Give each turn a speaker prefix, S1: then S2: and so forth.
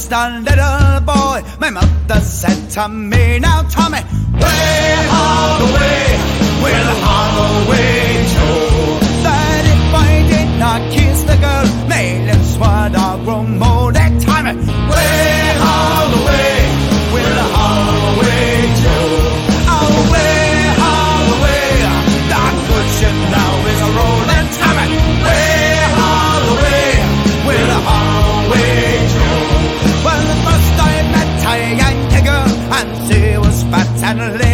S1: just a little boy, my mother said to me, now Tommy, way Holloway, will Holloway Joe, that if I did not kiss the girl, my lips would all grow mold. Tommy, way Holloway, will Holloway Joe, oh way Holloway, that good ship now is a rolling. Tommy, way Holloway, will Holloway Joe. Well, the first I met a Yankee girl, and she was fat and